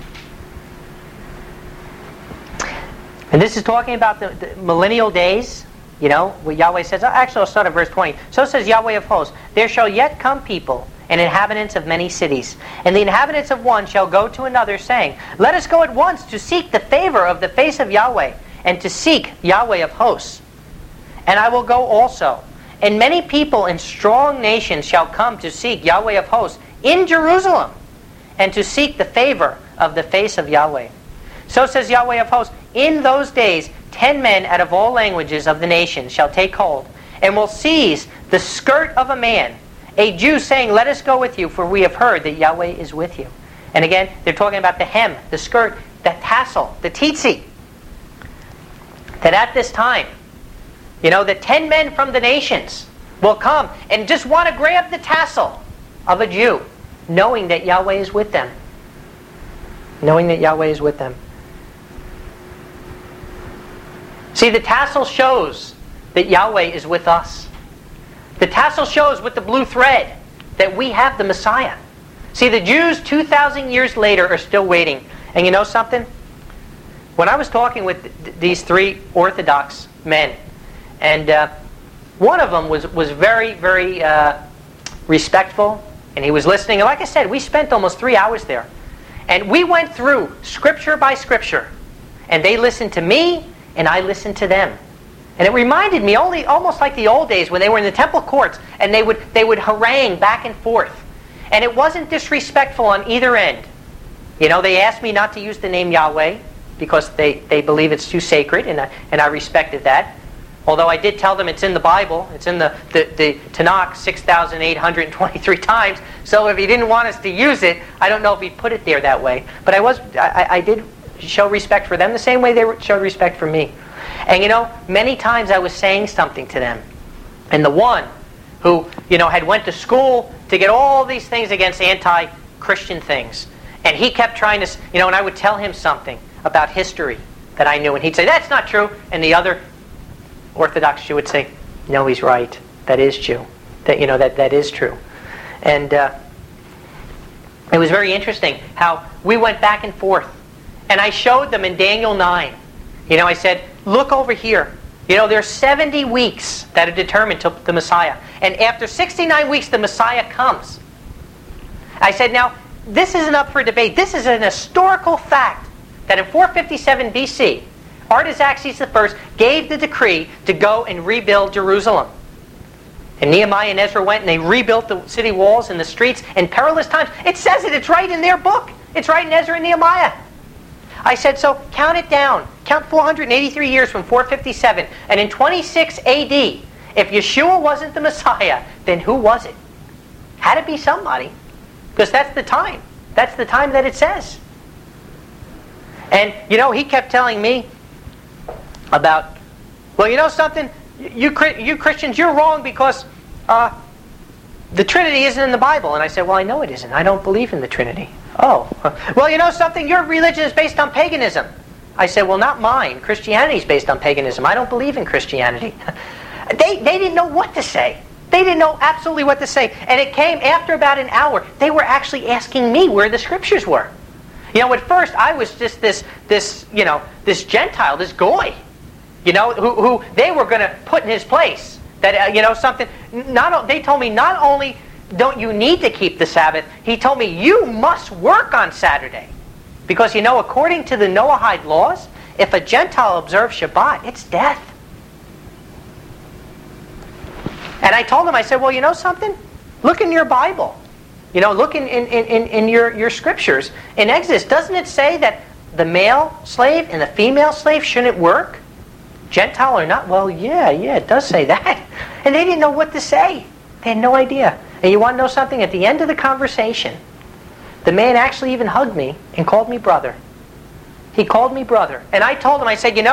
And this is talking about the millennial days. You know, where Yahweh says, actually I'll start at verse 20. So says Yahweh of hosts, there shall yet come people and inhabitants of many cities. And the inhabitants of one shall go to another, saying, let us go at once to seek the favor of the face of Yahweh, and to seek Yahweh of hosts. And I will go also. And many people and strong nations shall come to seek Yahweh of hosts in Jerusalem, and to seek the favor of the face of Yahweh. So says Yahweh of hosts, in those days 10 men out of all languages of the nations shall take hold, and will seize the skirt of a man, a Jew, saying, let us go with you, for we have heard that Yahweh is with you. And again, they're talking about the hem, the skirt, the tassel, the tzitzit. That at this time, you know, the 10 men from the nations will come and just want to grab the tassel of a Jew, knowing that Yahweh is with them. Knowing that Yahweh is with them. See, the tassel shows that Yahweh is with us. The tassel shows with the blue thread that we have the Messiah. See, the Jews 2,000 years later are still waiting. And you know something? When I was talking with these three Orthodox men, and one of them was very, very respectful, and he was listening. And like I said, we spent almost 3 hours there. And we went through scripture by scripture. And they listened to me, and I listened to them. And it reminded me almost like the old days when they were in the temple courts, and they would harangue back and forth. And it wasn't disrespectful on either end. You know, they asked me not to use the name Yahweh because they believe it's too sacred, and I respected that. Although I did tell them it's in the Bible, it's in the Tanakh 6,823 times. So if he didn't want us to use it, I don't know if he'd put it there that way. But I did show respect for them the same way they showed respect for me. And you know, many times I was saying something to them, and the one who, you know, had went to school to get all these things against anti-Christian things, and he kept trying to, you know, and I would tell him something about history that I knew, and he'd say, that's not true. And the other Orthodox Jew would say, no, he's right. That is true. That is true. And it was very interesting how we went back and forth. And I showed them in Daniel 9. You know, I said, look over here. You know, there's 70 weeks that are determined to the Messiah. And after 69 weeks, the Messiah comes. I said, now, this isn't up for debate. This is an historical fact that in 457 BC, Artaxerxes I gave the decree to go and rebuild Jerusalem. And Nehemiah and Ezra went and they rebuilt the city walls and the streets in perilous times. It says it. It's right in their book. It's right in Ezra and Nehemiah. I said, so count it down. Count 483 years from 457. And in 26 AD, if Yeshua wasn't the Messiah, then who was it? Had to be somebody. Because that's the time. That's the time that it says. And, you know, he kept telling me about, well, you know something? You Christians, you're wrong because the Trinity isn't in the Bible. And I said, well, I know it isn't. I don't believe in the Trinity. Oh, well, you know something? Your religion is based on paganism. I said, well, not mine. Christianity is based on paganism. I don't believe in Christianity. They didn't know what to say. They didn't know absolutely what to say. And it came after about an hour. They were actually asking me where the scriptures were. You know, at first I was just this Gentile, this goy, you know, who they were going to put in his place. That you know something. They told me not only don't you need to keep the Sabbath, he told me you must work on Saturday, because you know, according to the Noahide laws, if a Gentile observes Shabbat, it's death. And I told him, I said, well, you know something? Look in your Bible. You know, look in your scriptures. In Exodus, doesn't it say that the male slave and the female slave shouldn't work? Gentile or not? Well, yeah, it does say that. And they didn't know what to say. They had no idea. And you want to know something? At the end of the conversation, the man actually even hugged me and called me brother. He called me brother. And I told him, I said, you know,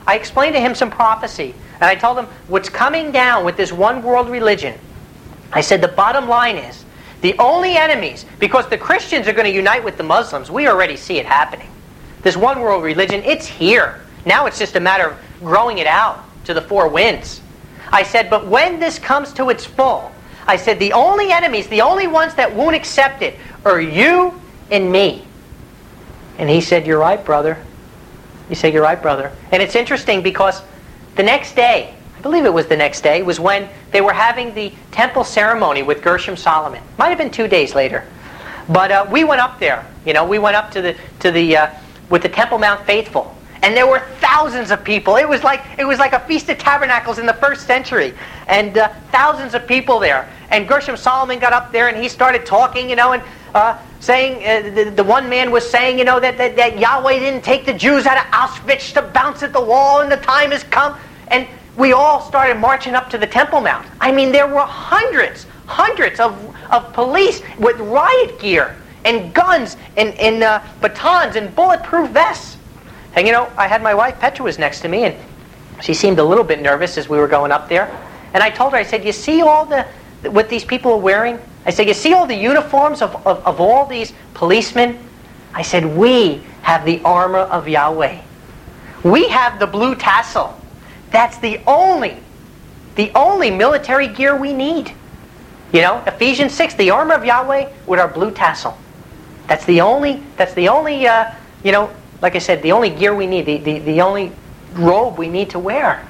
I explained to him some prophecy. And I told him what's coming down with this one world religion. I said the bottom line is, the only enemies, because the Christians are going to unite with the Muslims. We already see it happening. This one world religion, it's here. Now it's just a matter of growing it out to the four winds. I said, but when this comes to its full, I said the only enemies, the only ones that won't accept it are you and me. And he said, you're right, brother. He said, you're right, brother. And it's interesting because the next day, I believe it was the next day, was when they were having the temple ceremony with Gershom Solomon. Might have been 2 days later. But we went up there. We went up with the Temple Mount Faithful. And there were thousands of people. It was like a Feast of Tabernacles in the 1st century. And thousands of people there. And Gershom Solomon got up there and he started talking, and saying, the one man was saying, that Yahweh didn't take the Jews out of Auschwitz to bounce at the wall and the time has come. And we all started marching up to the Temple Mount. I mean, there were hundreds of police with riot gear and guns and batons and bulletproof vests. And I had my wife, Petra, was next to me, and she seemed a little bit nervous as we were going up there. And I told her, I said, you see what these people are wearing? I said, you see all the uniforms of all these policemen? I said, we have the armor of Yahweh. We have the blue tassel. That's the only military gear we need. Ephesians 6, the armor of Yahweh with our blue tassel. That's the only like I said, the only gear we need, the only robe we need to wear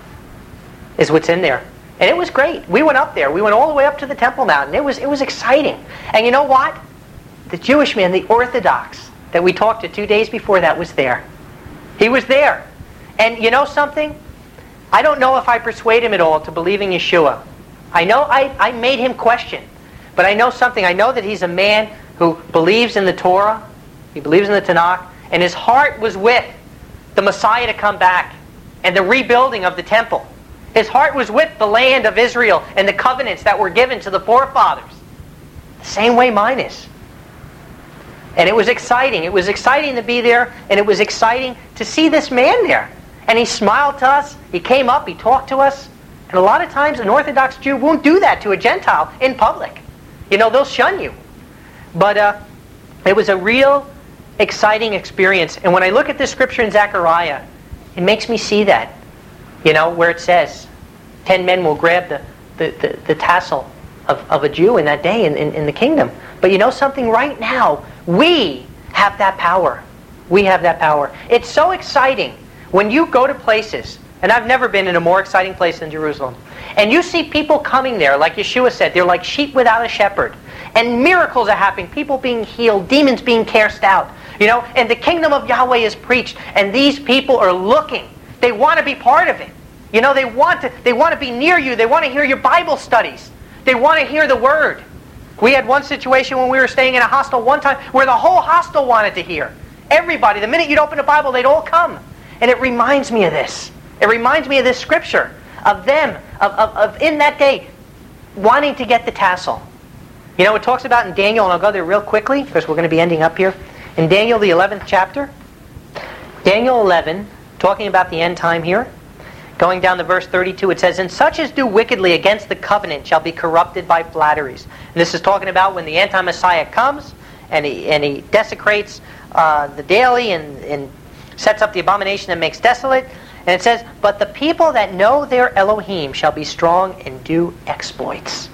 is what's in there. And it was great. We went up there. We went all the way up to the Temple Mount, and it was exciting. And you know what? The Jewish man, the Orthodox, that we talked to 2 days before that was there. He was there. And you know something? I don't know if I persuade him at all to believe in Yeshua. I know I made him question. But I know something. I know that he's a man who believes in the Torah. He believes in the Tanakh. And his heart was with the Messiah to come back and the rebuilding of the temple. His heart was with the land of Israel and the covenants that were given to the forefathers. The same way mine is. And it was exciting. It was exciting to be there, and it was exciting to see this man there. And he smiled to us. He came up. He talked to us. And a lot of times an Orthodox Jew won't do that to a Gentile in public. They'll shun you. But it was a real exciting experience. And when I look at this scripture in Zechariah, it makes me see that. Where it says, 10 men will grab the tassel of a Jew in that day in the kingdom. But you know something? Right now, we have that power. We have that power. It's so exciting when you go to places, and I've never been in a more exciting place than Jerusalem, and you see people coming there, like Yeshua said, they're like sheep without a shepherd. And miracles are happening, people being healed, demons being cast out. And the kingdom of Yahweh is preached, and these people are looking. They want to be part of it. They want to be near you. They want to hear your Bible studies. They want to hear the Word. We had one situation when we were staying in a hostel one time where the whole hostel wanted to hear. Everybody, the minute you'd open the Bible, they'd all come. And it reminds me of this. It reminds me of this scripture, of them, of in that day, wanting to get the tassel. It talks about in Daniel, and I'll go there real quickly because we're going to be ending up here. In Daniel, the 11th chapter, Daniel 11, talking about the end time here, going down to verse 32, it says, and such as do wickedly against the covenant shall be corrupted by flatteries. And this is talking about when the anti-Messiah comes, and he desecrates the daily and sets up the abomination that makes desolate. And it says, but the people that know their Elohim shall be strong and do exploits.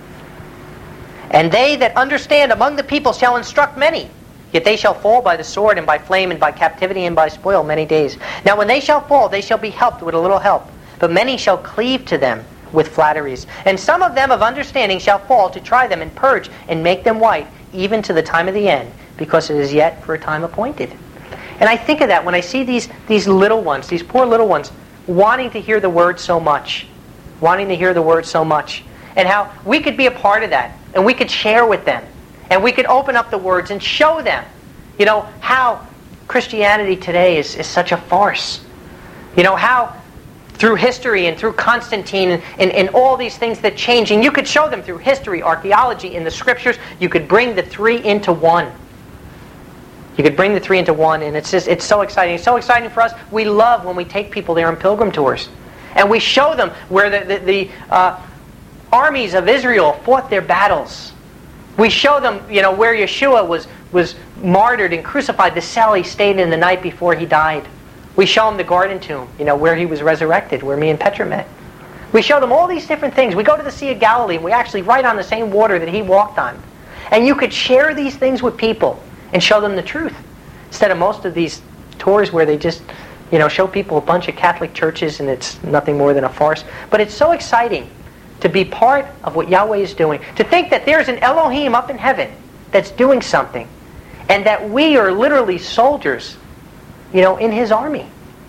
And they that understand among the people shall instruct many. Yet they shall fall by the sword and by flame and by captivity and by spoil many days. Now when they shall fall, they shall be helped with a little help. But many shall cleave to them with flatteries. And some of them of understanding shall fall to try them and purge and make them white, even to the time of the end, because it is yet for a time appointed. And I think of that when I see these little ones, these poor little ones, wanting to hear the Word so much. Wanting to hear the Word so much. And how we could be a part of that. And we could share with them. And we could open up the words and show them, how Christianity today is such a farce. How through history and through Constantine and all these things that change. And you could show them through history, archaeology, in the scriptures. You could bring the three into one. You could bring the three into one, and it's so exciting. It's so exciting for us. We love when we take people there on pilgrim tours. And we show them where the armies of Israel fought their battles. We show them, where Yeshua was martyred and crucified, the cell he stayed in the night before he died. We show them the garden tomb, where he was resurrected, where me and Petra met. We show them all these different things. We go to the Sea of Galilee, and we actually write on the same water that he walked on. And you could share these things with people and show them the truth, instead of most of these tours where they just, show people a bunch of Catholic churches and it's nothing more than a farce. But it's so exciting to be part of what Yahweh is doing. To think that there's an Elohim up in heaven that's doing something, and that we are literally soldiers, in his army.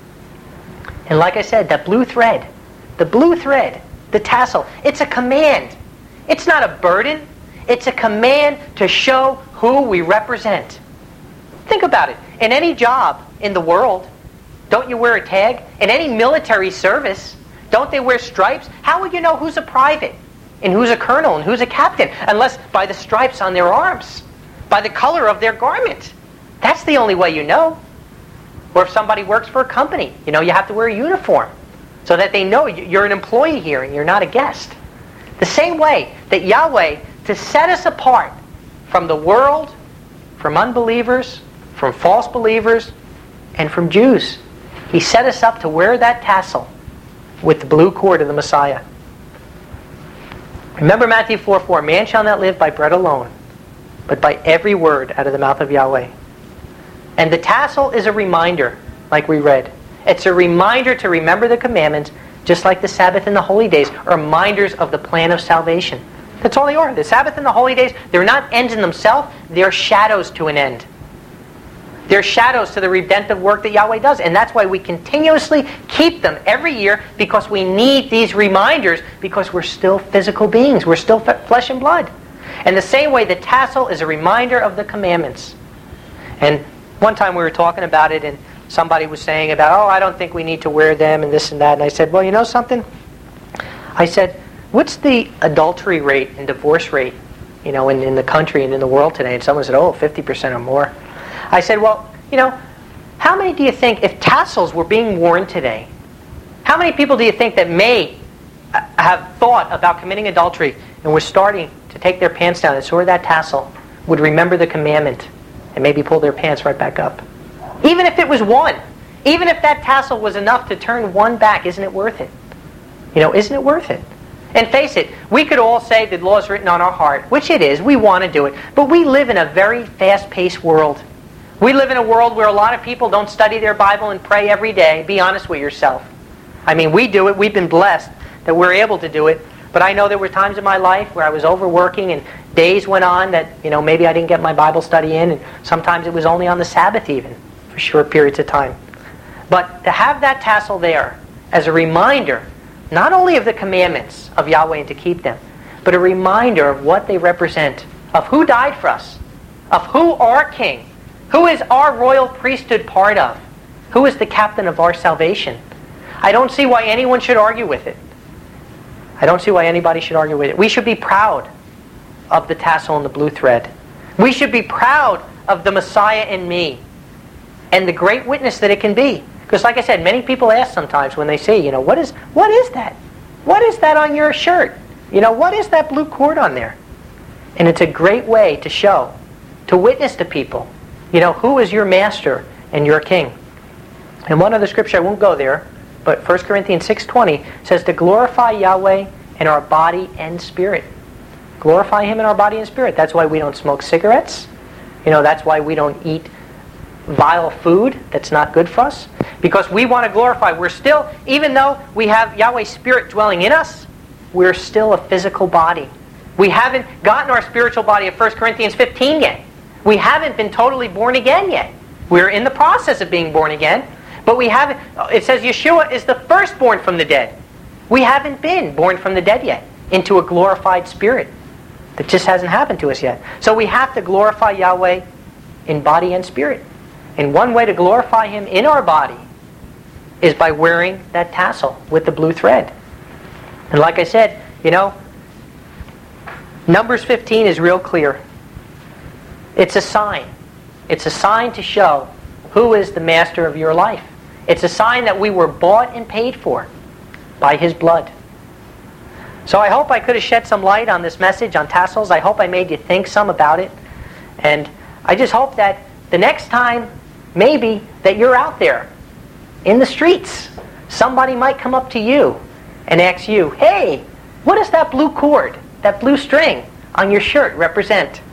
And like I said, that blue thread, the tassel, it's a command. It's not a burden. It's a command to show who we represent. Think about it. In any job in the world, don't you wear a tag? In any military service, don't they wear stripes? How would you know who's a private and who's a colonel and who's a captain? Unless by the stripes on their arms, by the color of their garment. That's the only way you know. Or if somebody works for a company, you have to wear a uniform so that they know you're an employee here and you're not a guest. The same way that Yahweh, to set us apart from the world, from unbelievers, from false believers, and from Jews, he set us up to wear that tassel with the blue cord of the Messiah. Remember Matthew 4:4, man shall not live by bread alone, but by every word out of the mouth of Yahweh. And the tassel is a reminder, like we read. It's a reminder to remember the commandments, just like the Sabbath and the holy days are reminders of the plan of salvation. That's all they are. The Sabbath and the holy days, they're not ends in themselves, they're shadows to an end. They're shadows to the redemptive work that Yahweh does. And that's why we continuously keep them every year, because we need these reminders, because we're still physical beings. We're still flesh and blood. And the same way, the tassel is a reminder of the commandments. And one time we were talking about it, and somebody was saying about, I don't think we need to wear them and this and that. And I said, well, you know something? I said, what's the adultery rate and divorce rate, in the country and in the world today? And someone said, 50% or more. I said, well, how many do you think, if tassels were being worn today, how many people do you think that may have thought about committing adultery and were starting to take their pants down and saw that tassel, would remember the commandment and maybe pull their pants right back up? Even if it was one, even if that tassel was enough to turn one back, isn't it worth it? Isn't it worth it? And face it, we could all say the law is written on our heart, which it is, we want to do it, but we live in a very fast-paced world. We live in a world where a lot of people don't study their Bible and pray every day. Be honest with yourself. I mean, we do it. We've been blessed that we're able to do it. But I know there were times in my life where I was overworking and days went on that, maybe I didn't get my Bible study in. And sometimes it was only on the Sabbath even, for short periods of time. But to have that tassel there as a reminder, not only of the commandments of Yahweh and to keep them, but a reminder of what they represent, of who died for us, of who our King, who is our royal priesthood part of, who is the captain of our salvation. I don't see why anyone should argue with it. I don't see why anybody should argue with it. We should be proud of the tassel and the blue thread. We should be proud of the Messiah in me and the great witness that it can be. Because like I said, many people ask sometimes when they see, what is that? What is that on your shirt? What is that blue cord on there? And it's a great way to show, to witness to people, who is your master and your king. And one other scripture, I won't go there, but 1 Corinthians 6:20 says to glorify Yahweh in our body and spirit. Glorify Him in our body and spirit. That's why we don't smoke cigarettes. That's why we don't eat vile food that's not good for us. Because we want to glorify. We're still, even though we have Yahweh's Spirit dwelling in us, we're still a physical body. We haven't gotten our spiritual body of 1 Corinthians 15 yet. We haven't been totally born again yet. We're in the process of being born again, but we haven't. It says Yeshua is the firstborn from the dead. We haven't been born from the dead yet into a glorified spirit. That just hasn't happened to us yet. So we have to glorify Yahweh in body and spirit. And one way to glorify Him in our body is by wearing that tassel with the blue thread. And like I said, Numbers 15 is real clear. It's a sign. It's a sign to show who is the master of your life. It's a sign that we were bought and paid for by His blood. So I hope I could have shed some light on this message on tassels. I hope I made you think some about it. And I just hope that the next time, maybe, that you're out there in the streets, somebody might come up to you and ask you, hey, what does that blue cord, that blue string on your shirt represent?